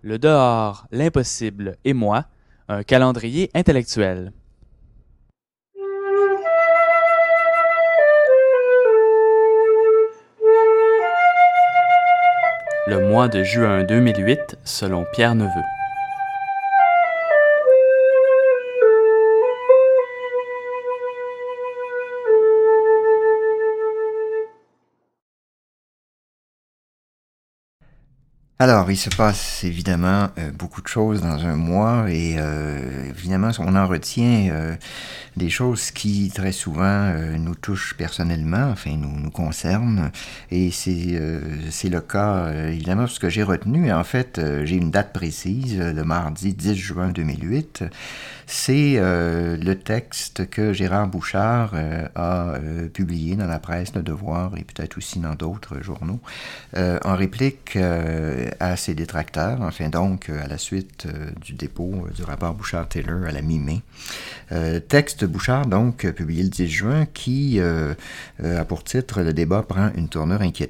le dehors, l'impossible et moi, un calendrier intellectuel. Le mois de juin 2008 selon Pierre Neveu. Alors, il se passe évidemment beaucoup de choses dans un mois et évidemment, on en retient des choses qui très souvent nous touchent personnellement, enfin nous concernent. Et c'est le cas évidemment parce que j'ai retenu, en fait, j'ai une date précise, le mardi 10 juin 2008. C'est le texte que Gérard Bouchard a publié dans la presse Le Devoir et peut-être aussi dans d'autres journaux, en réplique à ses détracteurs, enfin donc à la suite du dépôt du rapport Bouchard-Taylor à la mi-mai. Texte Bouchard, donc, publié le 10 juin, qui a pour titre « Le débat prend une tournure inquiétante ».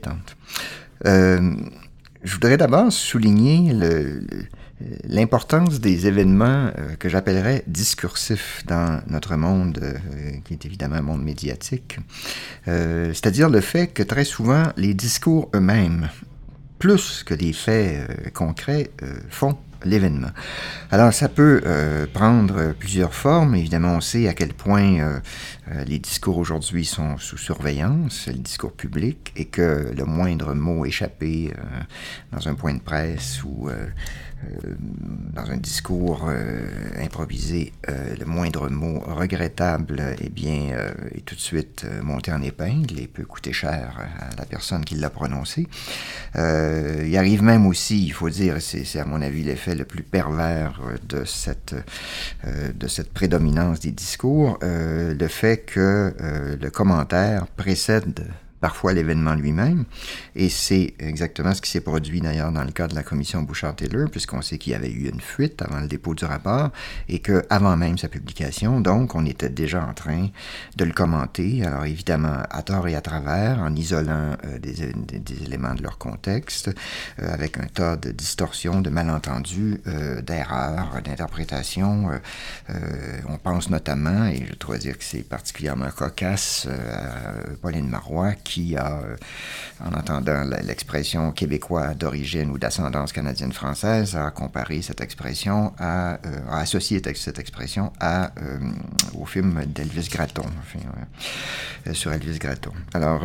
Je voudrais d'abord souligner l'importance des événements que j'appellerais discursifs dans notre monde, qui est évidemment un monde médiatique. C'est-à-dire le fait que très souvent, les discours eux-mêmes, plus que les faits concrets, font l'événement. Alors, ça peut prendre plusieurs formes. Évidemment, on sait à quel point les discours aujourd'hui sont sous surveillance, le discours public, et que le moindre mot échappé dans un point de presse ou dans un discours improvisé, le moindre mot regrettable, eh bien, est tout de suite monté en épingle et peut coûter cher à la personne qui l'a prononcé. Il arrive même aussi, il faut dire, c'est à mon avis l'effet le plus pervers de cette prédominance des discours, le fait que le commentaire précède parfois l'événement lui-même, et c'est exactement ce qui s'est produit d'ailleurs dans le cas de la commission Bouchard-Taylor, puisqu'on sait qu'il y avait eu une fuite avant le dépôt du rapport, et qu'avant même sa publication, donc, on était déjà en train de le commenter, alors évidemment à tort et à travers, en isolant des éléments de leur contexte, avec un tas de distorsions, de malentendus, d'erreurs, d'interprétations. On pense notamment, et je dois dire que c'est particulièrement cocasse, à Pauline Marois, qui a, en entendant l'expression québécois d'origine ou d'ascendance canadienne-française, a comparé cette expression a associé cette expression au film d'Elvis Gratton, enfin, sur Elvis Gratton. Alors,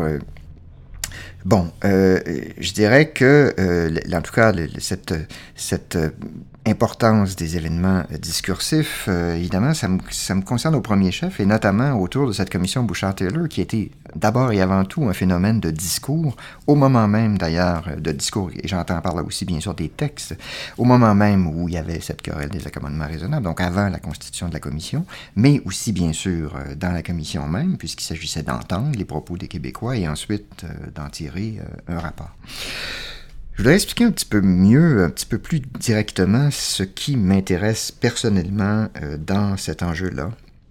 je dirais que, en tout cas, cette importance des événements discursifs, évidemment, ça me concerne au premier chef, et notamment autour de cette commission Bouchard-Taylor, qui était d'abord et avant tout un phénomène de discours, au moment même d'ailleurs de discours, et j'entends par là aussi bien sûr des textes, au moment même où il y avait cette querelle des accommodements raisonnables, donc avant la constitution de la commission, mais aussi bien sûr dans la commission même, puisqu'il s'agissait d'entendre les propos des Québécois et ensuite d'en tirer un rapport. Je voudrais expliquer un petit peu mieux, un petit peu plus directement ce qui m'intéresse personnellement dans cet enjeu-là.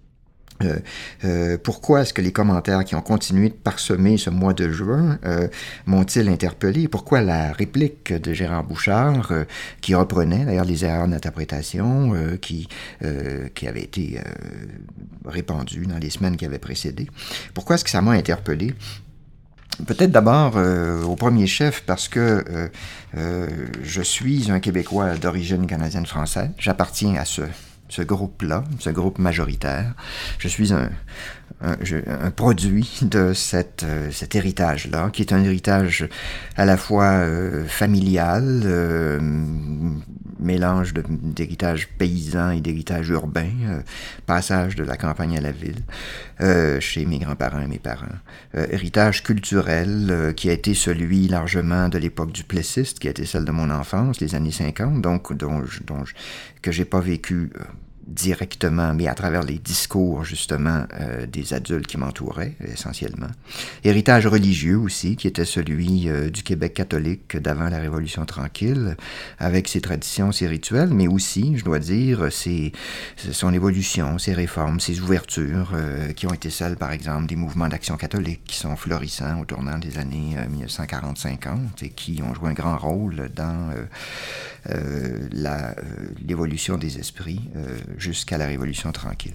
Pourquoi est-ce que les commentaires qui ont continué de parsemer ce mois de juin m'ont-ils interpellé? Pourquoi la réplique de Gérard Bouchard, qui reprenait d'ailleurs les erreurs d'interprétation qui avaient été répandues dans les semaines qui avaient précédé? Pourquoi est-ce que ça m'a interpellé? Peut-être d'abord au premier chef parce que je suis un Québécois d'origine canadienne-française. J'appartiens à ce groupe-là, ce groupe majoritaire. Je suis un produit de cet héritage-là, qui est un héritage à la fois familial, mélange d'héritage paysan et d'héritage urbain, passage de la campagne à la ville, chez mes grands-parents et mes parents. Héritage culturel qui a été celui largement de l'époque du Plessiste, qui a été celle de mon enfance, les années 50, donc que j'ai pas vécu directement, mais à travers les discours, justement, des adultes qui m'entouraient, essentiellement. Héritage religieux aussi, qui était celui du Québec catholique d'avant la Révolution tranquille, avec ses traditions, ses rituels, mais aussi, je dois dire, son évolution, ses réformes, ses ouvertures, qui ont été celles, par exemple, des mouvements d'action catholique qui sont florissants au tournant des années 1940-50 et qui ont joué un grand rôle dans l'évolution des esprits jusqu'à la Révolution tranquille.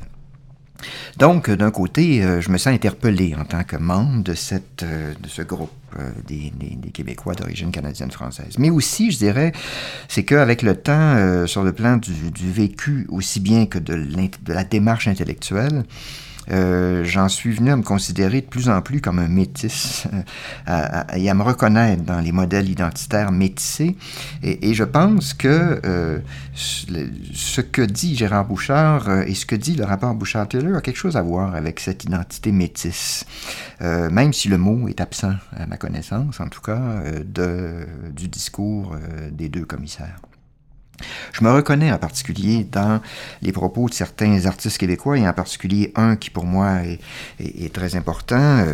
Donc, d'un côté, je me sens interpellé en tant que membre de ce groupe des Québécois d'origine canadienne-française. Mais aussi, je dirais, c'est qu'avec le temps, sur le plan du vécu, aussi bien que de la démarche intellectuelle, j'en suis venu à me considérer de plus en plus comme un métis et à me reconnaître dans les modèles identitaires métissés. Et je pense que ce que dit Gérard Bouchard et ce que dit le rapport Bouchard-Taylor a quelque chose à voir avec cette identité métisse, même si le mot est absent, à ma connaissance, en tout cas, du discours des deux commissaires. Je me reconnais en particulier dans les propos de certains artistes québécois, et en particulier un qui pour moi est très important,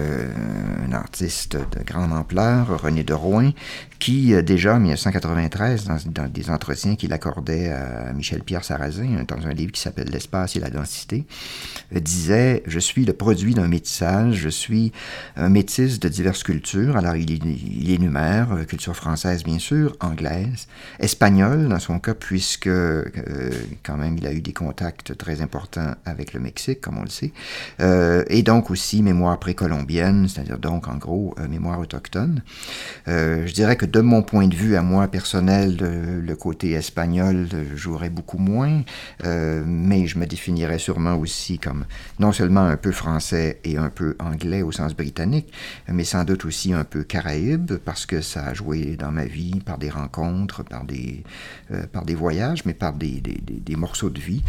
un artiste de grande ampleur, René de Rouen, qui déjà en 1993, dans des entretiens qu'il accordait à Michel-Pierre Sarrazin, dans un livre qui s'appelle « L'espace et la densité », disait « Je suis le produit d'un métissage, je suis un métis de diverses cultures ». Alors il énumère culture française bien sûr, anglaise, espagnole dans son cas, puisque quand même il a eu des contacts très importants avec le Mexique, comme on le sait, et donc aussi mémoire précolombienne, c'est-à-dire donc en gros mémoire autochtone. Je dirais que de mon point de vue à moi personnel, le côté espagnol jouerait beaucoup moins, mais je me définirais sûrement aussi comme non seulement un peu français et un peu anglais au sens britannique, mais sans doute aussi un peu caraïbe, parce que ça a joué dans ma vie par des rencontres, par des voyages, mais par des morceaux de vie.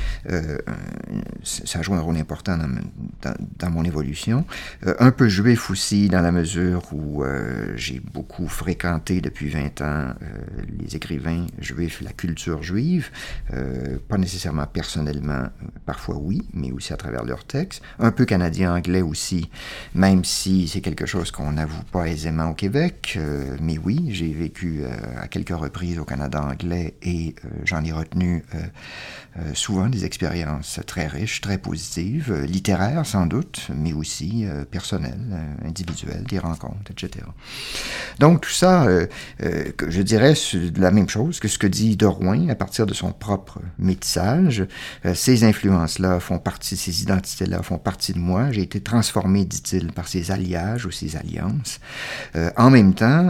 Ça a joué un rôle important dans mon évolution. Un peu juif aussi, dans la mesure où j'ai beaucoup fréquenté depuis 20 ans les écrivains juifs, la culture juive, pas nécessairement personnellement, parfois oui, mais aussi à travers leurs textes. Un peu canadien-anglais aussi, même si c'est quelque chose qu'on n'avoue pas aisément au Québec, mais oui, j'ai vécu à quelques reprises au Canada anglais et j'en ai retenu souvent des expériences très riches, très positives, littéraires sans doute, mais aussi personnelles, individuelles, des rencontres, etc. Donc tout ça, je dirais la même chose que ce que dit de Rouen à partir de son propre métissage. Ces influences-là font partie, ces identités-là font partie de moi. J'ai été transformé, dit-il, par ces alliages ou ces alliances. En même temps,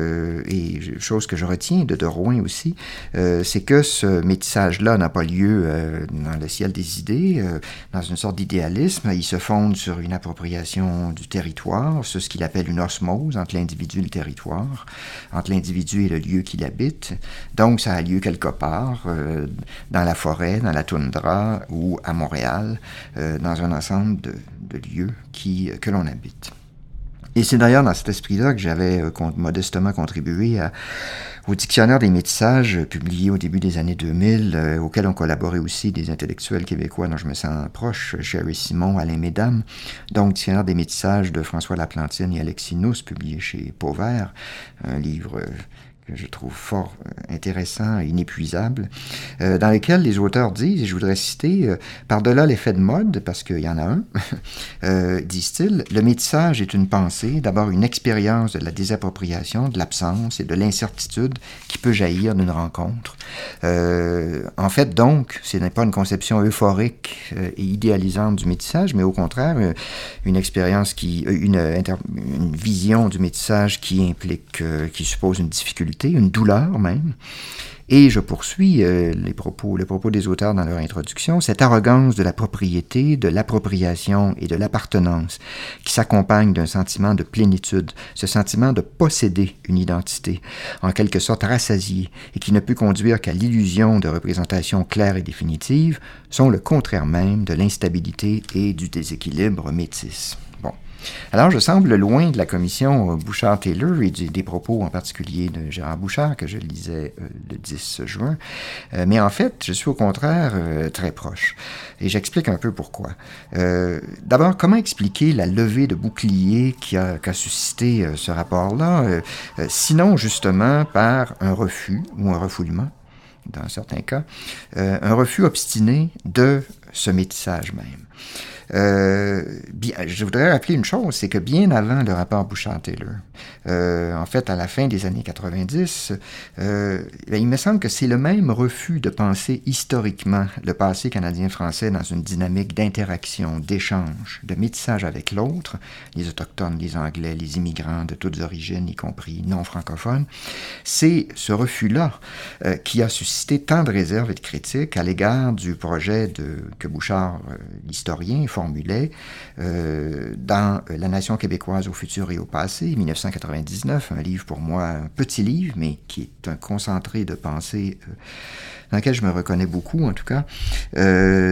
et chose que je retiens de Rouen aussi, c'est que ce métissage-là n'a pas lieu dans le ciel des idées, dans une sorte d'idéalisme. Il se fonde sur une appropriation du territoire, sur ce qu'il appelle une osmose entre l'individu et le territoire, entre l'individu et le lieu qu'il habite. Donc, ça a lieu quelque part, dans la forêt, dans la toundra ou à Montréal, dans un ensemble de lieux que l'on habite. Et c'est d'ailleurs dans cet esprit-là que j'avais modestement contribué au Dictionnaire des métissages, publié au début des années 2000, auquel ont collaboré aussi des intellectuels québécois dont je me sens proche, Chéri Simon, Alain Mesdames, donc Dictionnaire des métissages de François Laplantine et Alexis Nousse, publié chez Pauvert, un livre que je trouve fort intéressant et inépuisable, dans lequel les auteurs disent, et je voudrais citer, par-delà l'effet de mode, parce qu'il y en a un, disent-ils, le métissage est une pensée, d'abord une expérience de la désappropriation, de l'absence et de l'incertitude qui peut jaillir d'une rencontre. En fait, donc, ce n'est pas une conception euphorique et idéalisante du métissage, mais au contraire, une expérience une vision du métissage qui implique, qui suppose une difficulté, une douleur même. Et je poursuis les propos des auteurs dans leur introduction, cette arrogance de la propriété, de l'appropriation et de l'appartenance qui s'accompagne d'un sentiment de plénitude, ce sentiment de posséder une identité, en quelque sorte rassasiée, et qui ne peut conduire qu'à l'illusion de représentation claire et définitive, sont le contraire même de l'instabilité et du déséquilibre métis. Bon. Alors, je semble loin de la commission Bouchard-Taylor et des propos en particulier de Gérard Bouchard, que je lisais le 10 juin, mais en fait, je suis au contraire très proche. Et j'explique un peu pourquoi. D'abord, comment expliquer la levée de bouclier qu'a suscité ce rapport-là, sinon justement par un refus ou un refoulement, dans certains cas, un refus obstiné de ce métissage même. Je voudrais rappeler une chose, c'est que bien avant le rapport Bouchard-Taylor, en fait, à la fin des années 90, il me semble que c'est le même refus de penser historiquement le passé canadien-français dans une dynamique d'interaction, d'échange, de métissage avec l'autre, les Autochtones, les Anglais, les immigrants de toutes origines, y compris non francophones. C'est ce refus-là qui a suscité tant de réserves et de critiques à l'égard du projet que Bouchard, l'historien, formulait dans La Nation québécoise au futur et au passé, 1999, un livre pour moi, un petit livre, mais qui est un concentré de pensée dans lequel je me reconnais beaucoup, en tout cas. Un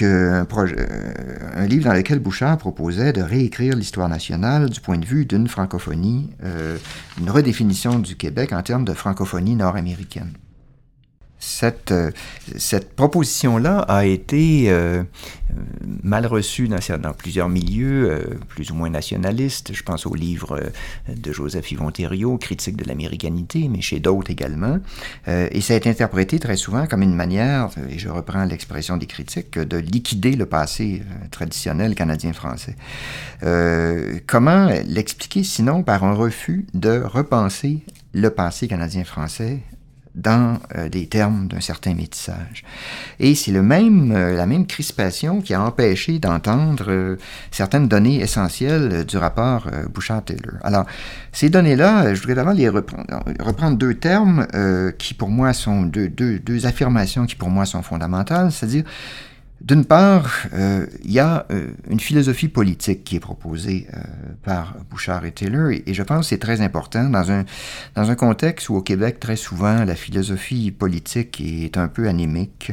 livre dans lequel Bouchard proposait de réécrire l'histoire nationale du point de vue d'une francophonie, une redéfinition du Québec en termes de francophonie nord-américaine. Cette proposition-là a été mal reçue dans plusieurs milieux, plus ou moins nationalistes. Je pense au livre de Joseph Yvon Thériault, Critique de l'américanité, mais chez d'autres également. Et ça a été interprété très souvent comme une manière, et je reprends l'expression des critiques, de liquider le passé traditionnel canadien-français. Comment l'expliquer sinon par un refus de repenser le passé canadien-français dans des termes d'un certain métissage. Et c'est la même crispation qui a empêché d'entendre certaines données essentielles du rapport Bouchard-Taylor. Alors, ces données-là, je voudrais d'abord reprendre deux termes qui pour moi sont deux affirmations qui pour moi sont fondamentales, c'est-à-dire d'une part, il y a une philosophie politique qui est proposée par Bouchard et Taylor, et je pense que c'est très important dans un contexte où au Québec, très souvent, la philosophie politique est un peu anémique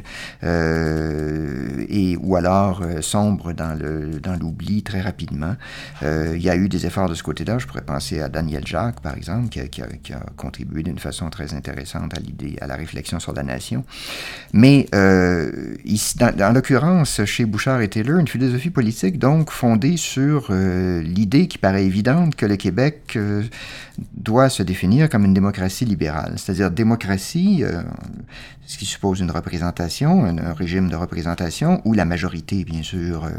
ou alors sombre dans l'oubli très rapidement. Il y a eu des efforts de ce côté-là. Je pourrais penser à Daniel Jacques, par exemple, qui a contribué d'une façon très intéressante à la réflexion sur la nation. Mais ici, dans l'occurrence, chez Bouchard et Taylor, une philosophie politique donc fondée sur l'idée qui paraît évidente que le Québec doit se définir comme une démocratie libérale, c'est-à-dire démocratie, ce qui suppose une représentation, un régime de représentation où la majorité, bien sûr,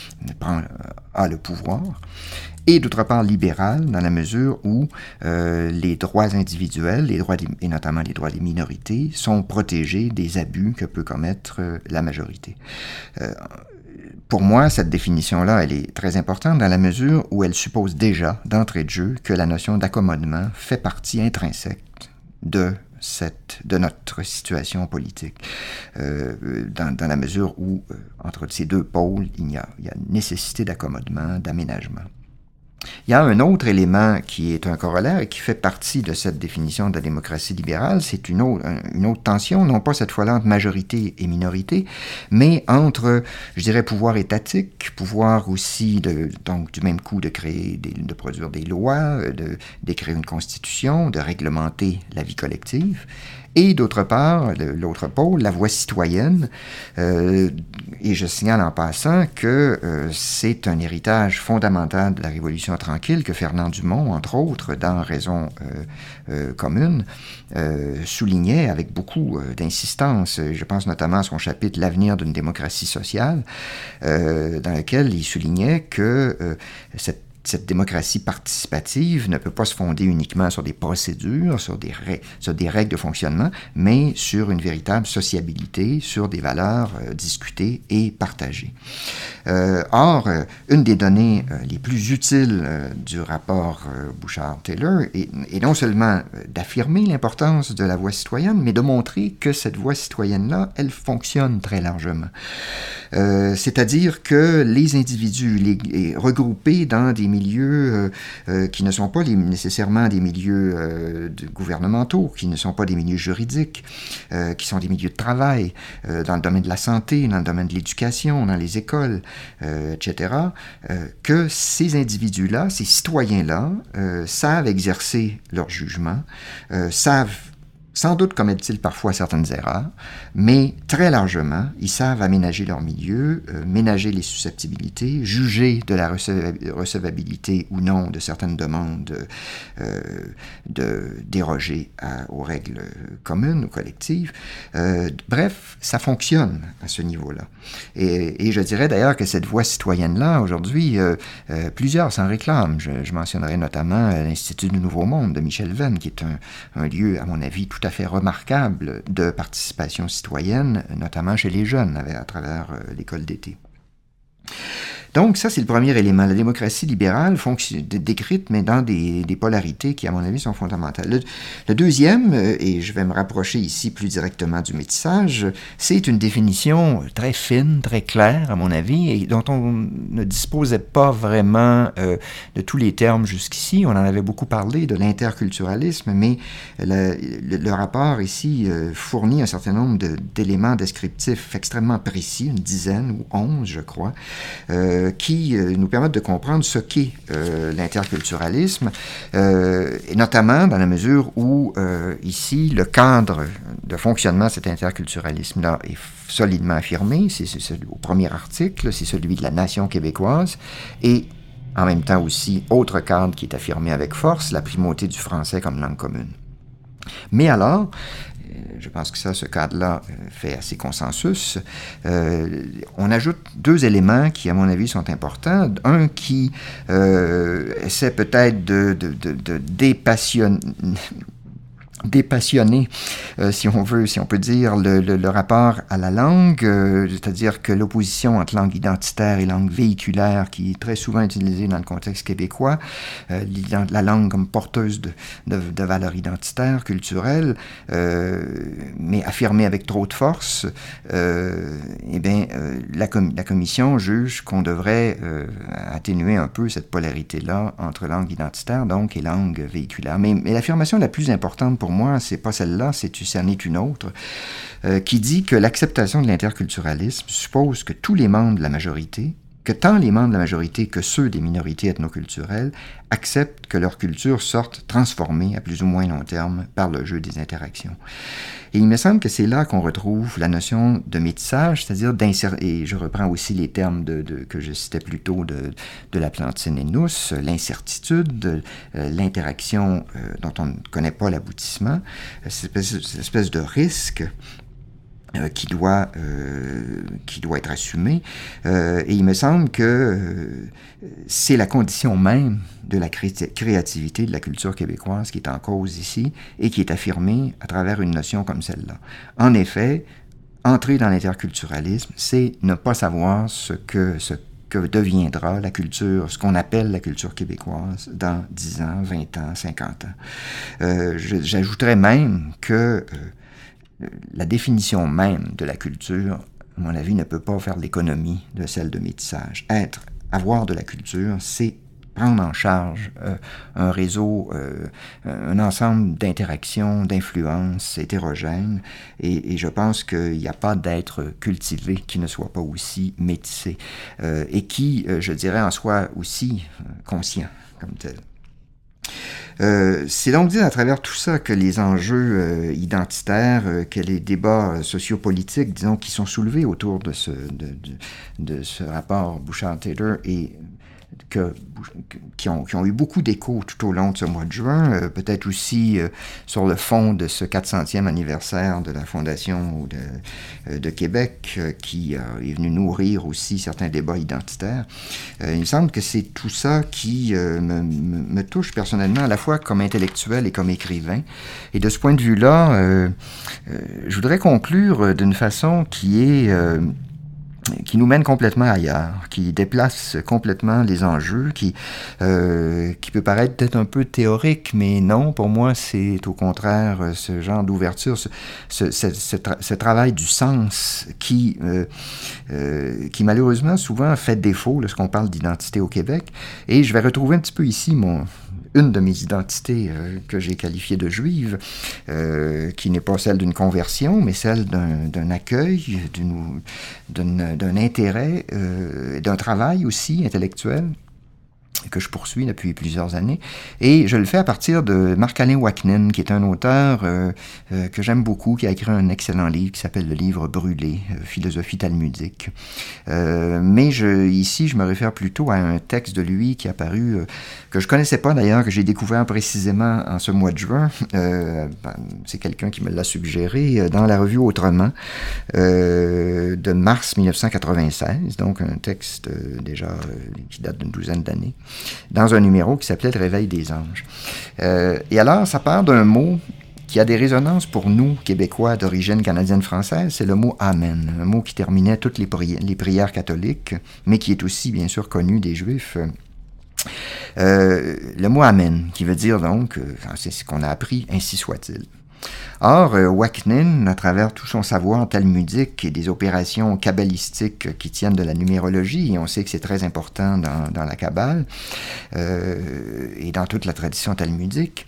a le pouvoir, et d'autre part libéral, dans la mesure où les droits individuels, et notamment les droits des minorités, sont protégés des abus que peut commettre la majorité. Pour moi, cette définition-là, elle est très importante dans la mesure où elle suppose déjà, d'entrée de jeu, que la notion d'accommodement fait partie intrinsèque de notre situation politique, dans la mesure où, entre ces deux pôles, il y a nécessité d'accommodement, d'aménagement. Il y a un autre élément qui est un corollaire et qui fait partie de cette définition de la démocratie libérale, c'est une autre tension, non pas cette fois-là entre majorité et minorité, mais entre, je dirais, pouvoir étatique, pouvoir aussi, donc du même coup, de produire des lois, d'écrire une constitution, de réglementer la vie collective, et d'autre part, l'autre pôle, la voix citoyenne, et je signale en passant que c'est un héritage fondamental de la Révolution tranquille que Fernand Dumont, entre autres, dans Raison commune, soulignait avec beaucoup d'insistance. Je pense notamment à son chapitre « L'avenir d'une démocratie sociale », dans lequel il soulignait que cette démocratie participative ne peut pas se fonder uniquement sur des procédures, sur des règles de fonctionnement, mais sur une véritable sociabilité, sur des valeurs discutées et partagées. Or, une des données les plus utiles du rapport Bouchard-Taylor est non seulement d'affirmer l'importance de la voix citoyenne, mais de montrer que cette voix citoyenne-là, elle fonctionne très largement. C'est-à-dire que les individus regroupés dans des milieux qui ne sont pas nécessairement des milieux gouvernementaux, qui ne sont pas des milieux juridiques, qui sont des milieux de travail, dans le domaine de la santé, dans le domaine de l'éducation, dans les écoles, etc., que ces individus-là, ces citoyens-là, savent exercer leur jugement, savent sans doute commettent-ils parfois certaines erreurs, mais très largement, ils savent aménager leur milieu, ménager les susceptibilités, juger de la recevabilité ou non de certaines demandes de déroger aux règles communes ou collectives. Bref, ça fonctionne à ce niveau-là. Et je dirais d'ailleurs que cette voix citoyenne-là, aujourd'hui, plusieurs s'en réclament. Je mentionnerai notamment l'Institut du Nouveau Monde de Michel Venn, qui est un lieu, à mon avis, tout à fait remarquable de participation citoyenne, notamment chez les jeunes, à travers l'école d'été. Donc, ça, c'est le premier élément. La démocratie libérale décrite, mais dans des polarités qui, à mon avis, sont fondamentales. Le deuxième, et je vais me rapprocher ici plus directement du métissage, c'est une définition très fine, très claire, à mon avis, et dont on ne disposait pas vraiment de tous les termes jusqu'ici. On en avait beaucoup parlé de l'interculturalisme, mais le rapport ici fournit un certain nombre d'éléments descriptifs extrêmement précis, une dizaine ou 11, je crois, qui nous permettent de comprendre ce qu'est l'interculturalisme, et notamment dans la mesure où, ici, le cadre de fonctionnement de cet interculturalisme-là est solidement affirmé. C'est celui au premier article, c'est celui de la nation québécoise, et en même temps aussi, autre cadre qui est affirmé avec force, la primauté du français comme langue commune. Mais alors, je pense que ce cadre-là fait assez consensus. On ajoute deux éléments qui, à mon avis, sont importants. Un qui essaie peut-être de dépassionner, si on peut dire, le rapport à la langue, c'est-à-dire que l'opposition entre langue identitaire et langue véhiculaire, qui est très souvent utilisée dans le contexte québécois, la langue comme porteuse de valeurs identitaires, culturelles, mais affirmée avec trop de force, la commission juge qu'on devrait atténuer un peu cette polarité-là entre langue identitaire, donc, et langue véhiculaire. Mais l'affirmation la plus importante pour moi, c'est pas celle-là, c'en est une autre, qui dit que l'acceptation de l'interculturalisme suppose que tous les membres de la majorité, que tant les membres de la majorité que ceux des minorités ethnoculturelles acceptent que leur culture sorte transformée à plus ou moins long terme par le jeu des interactions. Et il me semble que c'est là qu'on retrouve la notion de métissage, c'est-à-dire et je reprends aussi les termes que je citais plus tôt de la Plantine et Nous, l'incertitude, l'interaction dont on ne connaît pas l'aboutissement, cette espèce de risque qui doit être assumé. Et il me semble que c'est la condition même de la créativité de la culture québécoise qui est en cause ici et qui est affirmée à travers une notion comme celle-là. En effet, entrer dans l'interculturalisme, c'est ne pas savoir ce que deviendra la culture, ce qu'on appelle la culture québécoise dans 10 ans, 20 ans, 50 ans. J'ajouterais même que la définition même de la culture, à mon avis, ne peut pas faire l'économie de celle de métissage. Avoir de la culture, c'est prendre en charge un réseau, un ensemble d'interactions, d'influences hétérogènes, et je pense qu'il n'y a pas d'être cultivé qui ne soit pas aussi métissé, et qui, je dirais, en soit aussi conscient comme tel. C'est donc dit à travers tout ça que les enjeux identitaires, que les débats sociopolitiques, disons, qui sont soulevés autour de ce rapport Bouchard-Taylor et qui ont eu beaucoup d'écho tout au long de ce mois de juin, peut-être aussi sur le fond de ce 400e anniversaire de la Fondation de Québec, qui est venu nourrir aussi certains débats identitaires. Il me semble que c'est tout ça qui me touche personnellement, à la fois comme intellectuel et comme écrivain. Et de ce point de vue-là, je voudrais conclure d'une façon qui est nous mène complètement ailleurs, qui déplace complètement les enjeux, qui peut paraître peut-être un peu théorique, mais non, pour moi, c'est au contraire ce genre d'ouverture, ce travail du sens qui malheureusement souvent fait défaut lorsqu'on parle d'identité au Québec. Et je vais retrouver un petit peu ici une de mes identités que j'ai qualifiée de juive, qui n'est pas celle d'une conversion, mais celle d'un accueil, d'un intérêt, d'un travail aussi intellectuel que je poursuis depuis plusieurs années. Et je le fais à partir de Marc-Alain Waknin, qui est un auteur que j'aime beaucoup, qui a écrit un excellent livre qui s'appelle Le Livre brûlé, philosophie talmudique. Mais ici, je me réfère plutôt à un texte de lui qui est apparu, que je connaissais pas d'ailleurs, que j'ai découvert précisément en ce mois de juin. C'est quelqu'un qui me l'a suggéré dans la revue Autrement, de mars 1996, donc un texte déjà qui date d'une douzaine d'années, dans un numéro qui s'appelait « Le réveil des anges ». Et alors, ça part d'un mot qui a des résonances pour nous, Québécois d'origine canadienne-française, c'est le mot « Amen », un mot qui terminait toutes les prières catholiques, mais qui est aussi, bien sûr, connu des Juifs. Le mot « Amen », qui veut dire donc, c'est ce qu'on a appris, « ainsi soit-il ». Or, Waknin, à travers tout son savoir talmudique et des opérations kabbalistiques qui tiennent de la numérologie, et on sait que c'est très important dans la Kabbale et dans toute la tradition talmudique,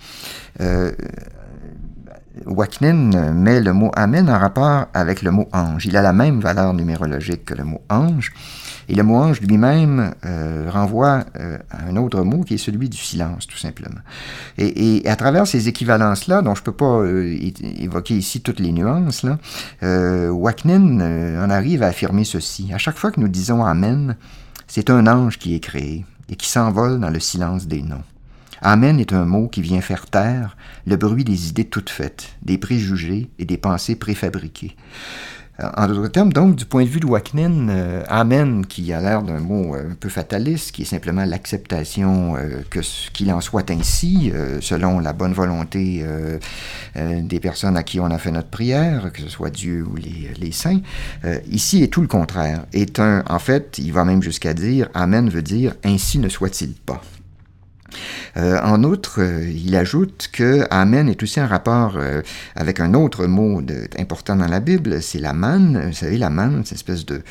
Waknin met le mot « Amen » en rapport avec le mot « ange ». Il a la même valeur numérologique que le mot « ange ». Et le mot « ange » lui-même renvoie à un autre mot qui est celui du silence, tout simplement. Et à travers ces équivalences-là, dont je ne peux pas évoquer ici toutes les nuances, Waknin en arrive à affirmer ceci. À chaque fois que nous disons « Amen », c'est un ange qui est créé et qui s'envole dans le silence des noms. Amen est un mot qui vient faire taire le bruit des idées toutes faites, des préjugés et des pensées préfabriquées. En d'autres termes, donc, du point de vue de Waknin, Amen, qui a l'air d'un mot un peu fataliste, qui est simplement l'acceptation qu'il en soit ainsi, selon la bonne volonté des personnes à qui on a fait notre prière, que ce soit Dieu ou les saints, ici est tout le contraire. En fait, il va même jusqu'à dire, Amen veut dire « ainsi ne soit-il pas ». En outre, il ajoute que Amen est aussi en rapport avec un autre mot important dans la Bible, c'est la manne. Vous savez, la manne, cette espèce de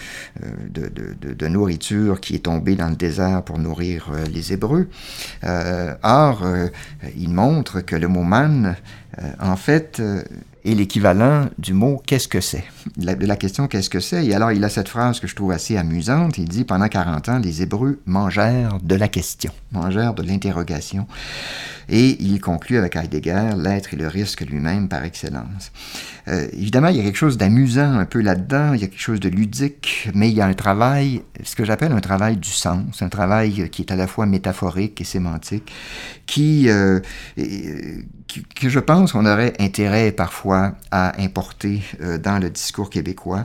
nourriture qui est tombée dans le désert pour nourrir les Hébreux. Or, il montre que le mot manne, en fait, est l'équivalent du mot « qu'est-ce que c'est ?» de la question « qu'est-ce que c'est ?» Et alors, il a cette phrase que je trouve assez amusante. Il dit « Pendant 40 ans, les Hébreux mangèrent de la question, mangèrent de l'interrogation. » Et il conclut avec Heidegger « l'être et le risque lui-même par excellence ». Évidemment, il y a quelque chose d'amusant un peu là-dedans, il y a quelque chose de ludique, mais il y a un travail, ce que j'appelle un travail du sens, un travail qui est à la fois métaphorique et sémantique, que je pense qu'on aurait intérêt parfois à importer dans le discours québécois,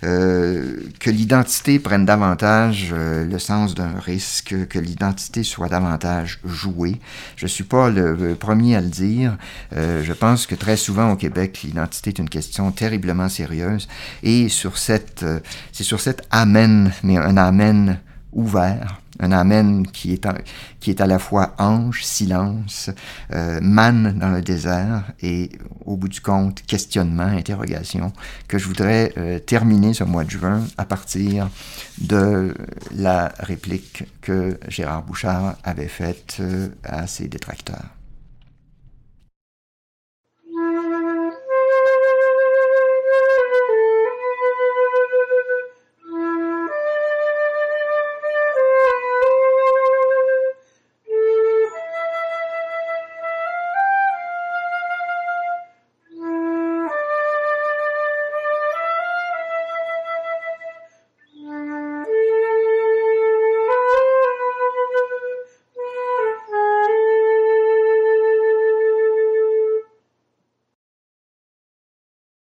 que l'identité prenne davantage le sens d'un risque, que l'identité soit davantage jouée. Je ne suis pas le premier à le dire. Je pense que très souvent au Québec, l'identité est une question terriblement sérieuse. Et c'est sur cet amen, mais un amen ouvert, un amen qui est à la fois ange, silence, manne dans le désert et au bout du compte, questionnement, interrogation, que je voudrais terminer ce mois de juin à partir de la réplique que Gérard Bouchard avait faite à ses détracteurs.